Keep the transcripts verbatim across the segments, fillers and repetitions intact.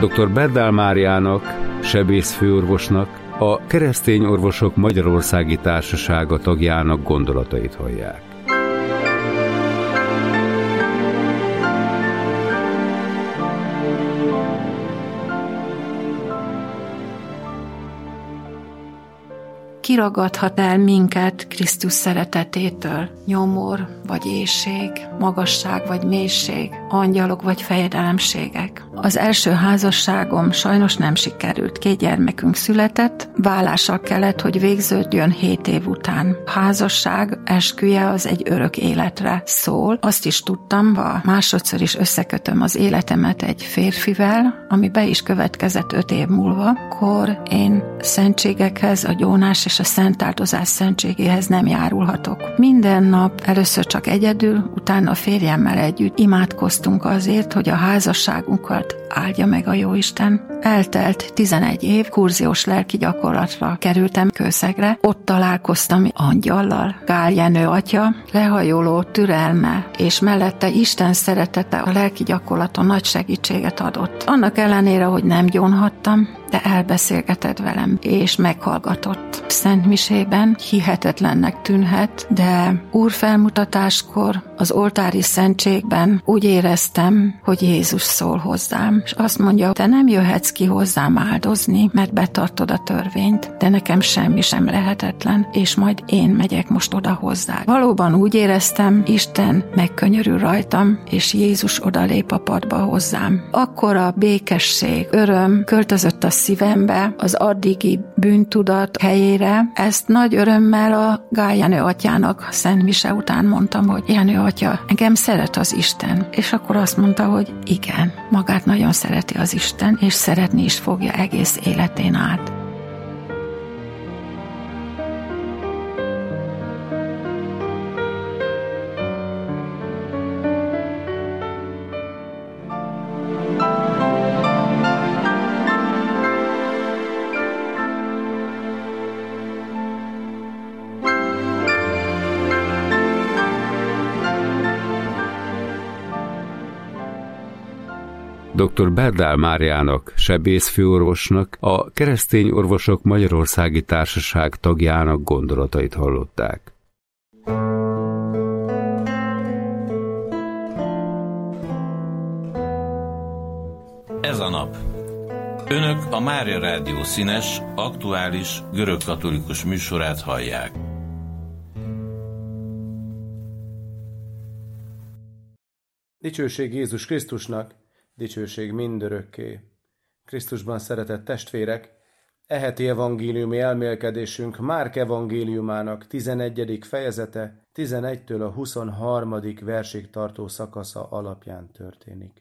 doktor Berdál Máriának, sebészfőorvosnak, a Keresztény Orvosok Magyarországi Társasága tagjának gondolatait hallják. Kiragadhat el minket Krisztus szeretetétől, nyomor vagy éhség, magasság vagy mélység, angyalok vagy fejedelemségek. Az első házasságom sajnos nem sikerült, két gyermekünk született, vállással kellett, hogy végződjön hét év után. A házasság esküje az egy örök életre szól. Azt is tudtam, ha másodszor is összekötöm az életemet egy férfivel, ami be is következett öt év múlva, akkor én szentségekhez, a gyónás és a szentáldozás szentségéhez nem járulhatok. Minden nap először csak egyedül, utána a férjemmel együtt imádkoztunk azért, hogy a házasságunkat áldja meg a Jóisten. Eltelt tizenegy év, kurziós lelki gyakorlatra kerültem Kőszegre, ott találkoztam angyallal. Gál Jenő atya lehajoló türelme, és mellette Isten szeretete a lelki gyakorlaton nagy segítséget adott. Annak ellenére, hogy nem gyónhattam, de elbeszélgetett velem, és meghallgatott. Szent misében hihetetlennek tűnhet, de úrfelmutatáskor az oltári szentségben úgy éreztem, hogy Jézus szól hozzám, és azt mondja, te nem jöhetsz ki hozzám áldozni, mert betartod a törvényt, de nekem semmi sem lehetetlen, és majd én megyek most oda hozzá. Valóban úgy éreztem, Isten megkönyörül rajtam, és Jézus odalép a padba hozzám. Akkor a békesség, öröm költözött a szívembe, az addigi bűntudat helyére. Ezt nagy örömmel a Gál Jenő atyának Szent mise után mondtam, hogy Jenő atya, engem szeret az Isten. És akkor azt mondta, hogy igen, magát nagyon szereti az Isten, és szeretni is fogja egész életén át. doktor Berdál Máriának, sebészfőorvosnak, a Keresztény Orvosok Magyarországi Társaság tagjának gondolatait hallották. Ez a nap. Önök a Mária Rádió színes, aktuális, görögkatolikus műsorát hallják. Dicsőség Jézus Krisztusnak, dicsőség mindörökké. Krisztusban szeretett testvérek, e heti evangéliumi elmélkedésünk Márk evangéliumának tizenegyedik fejezete tizenegytől a huszonharmadik versig tartó szakasza alapján történik.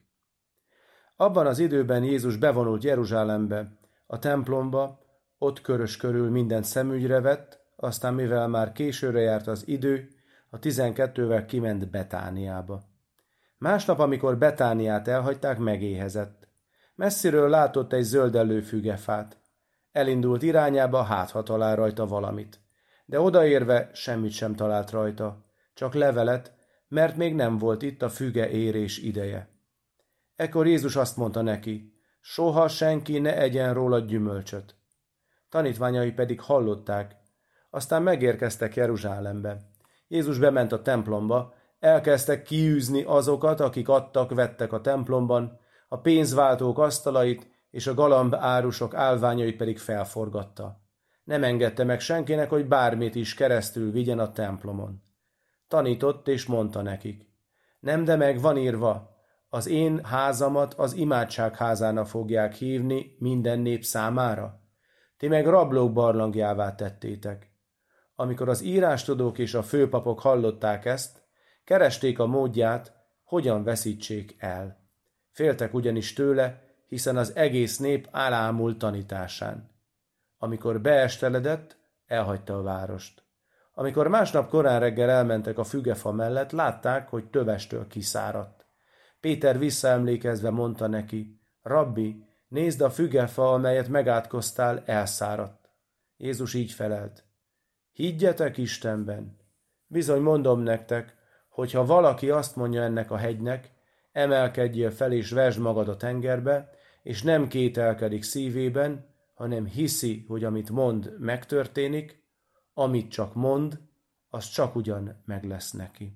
Abban az időben Jézus bevonult Jeruzsálembe, a templomba, ott körös körül mindent szemügyre vett, aztán mivel már későre járt az idő, a tizenkettővel kiment Betániába. Másnap, amikor Betániát elhagyták, megéhezett. Messziről látott egy zöldellő fügefát. Elindult irányába, hát ha talál rajta valamit. De odaérve semmit sem talált rajta, csak levelet, mert még nem volt itt a füge érés ideje. Ekkor Jézus azt mondta neki, soha senki ne egyen róla gyümölcsöt. Tanítványai pedig hallották, aztán megérkeztek Jeruzsálembe. Jézus bement a templomba, elkezdtek kiűzni azokat, akik adtak-vettek a templomban, a pénzváltók asztalait és a galamb árusok állványait pedig felforgatta. Nem engedte meg senkinek, hogy bármit is keresztül vigyen a templomon. Tanított és mondta nekik, nem, de meg van írva, az én házamat az imádság házának fogják hívni minden nép számára. Ti meg rablók barlangjává tettétek. Amikor az írástudók és a főpapok hallották ezt, keresték a módját, hogyan veszítsék el. Féltek ugyanis tőle, hiszen az egész nép álámult tanításán. Amikor beesteledett, elhagyta a várost. Amikor másnap korán reggel elmentek a fügefa mellett, látták, hogy tövestől kiszáradt. Péter visszaemlékezve mondta neki, Rabbi, nézd, a fügefa, amelyet megátkoztál, elszáradt. Jézus így felelt, higgyetek Istenben. Bizony mondom nektek, hogyha valaki azt mondja ennek a hegynek, emelkedjél fel és vesd magad a tengerbe, és nem kételkedik szívében, hanem hiszi, hogy amit mond, megtörténik, amit csak mond, az csak ugyan meg lesz neki.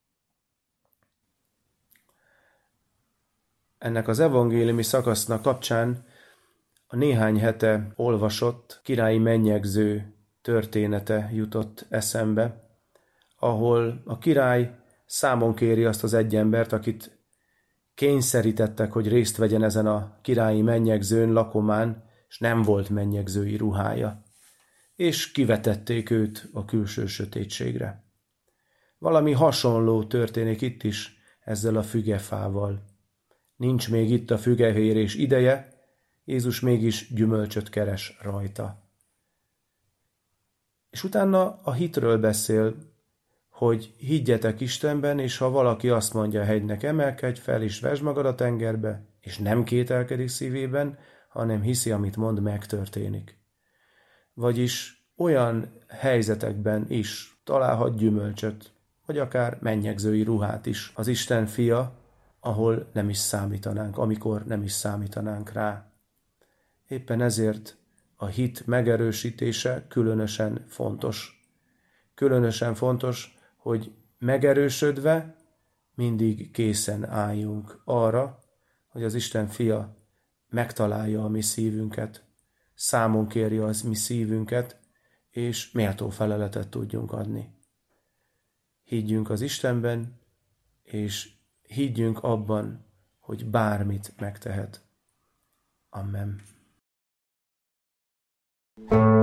Ennek az evangéliumi szakasznak kapcsán a néhány hete olvasott királyi mennyegző története jutott eszembe, ahol a király számon kéri azt az egy embert, akit kényszerítettek, hogy részt vegyen ezen a királyi mennyegzőn, lakomán, és nem volt mennyegzői ruhája, és kivetették őt a külső sötétségre. Valami hasonló történik itt is ezzel a fügefával. Nincs még itt a fügevérés ideje, Jézus mégis gyümölcsöt keres rajta. És utána a hitről beszél, hogy higgyetek Istenben, és ha valaki azt mondja a hegynek, emelkedj fel, és vesd magad a tengerbe, és nem kételkedik szívében, hanem hiszi, amit mond, megtörténik. Vagyis olyan helyzetekben is találhat gyümölcsöt, vagy akár mennyegzői ruhát is az Isten fia, ahol nem is számítanánk, amikor nem is számítanánk rá. Éppen ezért a hit megerősítése különösen fontos. Különösen fontos, hogy megerősödve mindig készen álljunk arra, hogy az Isten fia megtalálja a mi szívünket, számon kérje az mi szívünket, és méltó feleletet tudjunk adni. Higgyünk az Istenben, és higgyünk abban, hogy bármit megtehet. Amen.